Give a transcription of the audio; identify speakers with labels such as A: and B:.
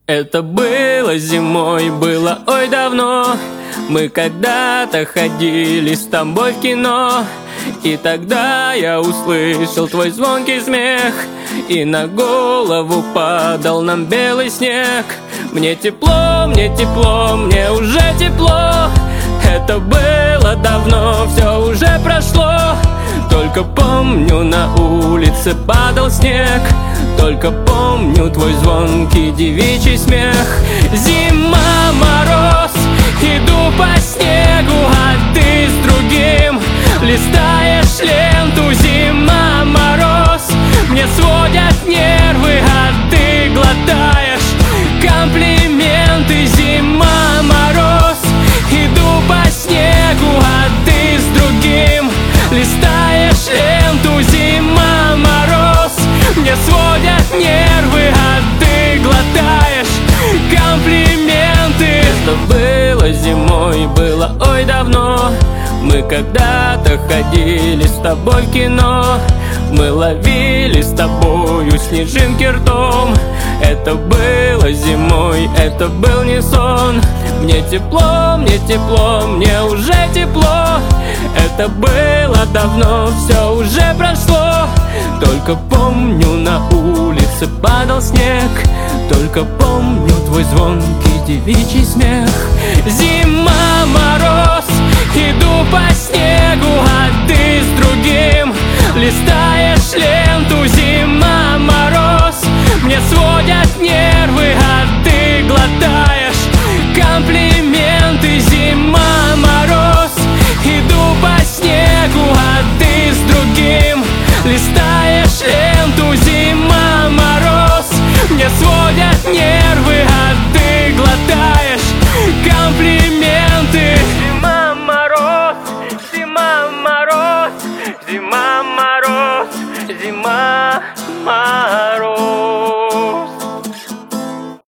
A: Это было зимой, было ой давно. Мы когда-то ходили с тобой в кино, и тогда я услышал твой звонкий смех, и на голову падал нам белый снег. Мне тепло, мне уже тепло. Это было давно, все уже прошло. Только помню, на улице падал снег. Только помню твой звонкий девичий смех. Зима, мороз, иду по снегу, а ты с другим листаешь ленту. Зима, мороз, мне сводят нервы, а ты глотаешь комплименты. Зима, мороз, иду по снегу, а ты с другим листаешь ленту. Зима, мороз, мне сводят нервы, а ты глотаешь комплименты. Это было зимой, было ой давно. Мы когда-то ходили с тобой в кино. Мы ловили с тобою снежинки ртом. Это было зимой, это был не сон. Мне тепло, мне уже тепло. Это было давно, все уже прошло. Только помню, на улице падал снег. Только помню твой звонкий девичий смех. Зима, мороз, иду по снегу, а ты с другим листаешь ленту. Зима, мороз, мне сводят нервы, а ты глотаешь комплименты. Зима, мороз, иду по снегу, а ты с другим листаешь ленту. Зима, мороз, мне сводят нервы, а ты глотаешь комплименты. Зима, мороз, зима, мороз, зима, мороз, зима, мороз.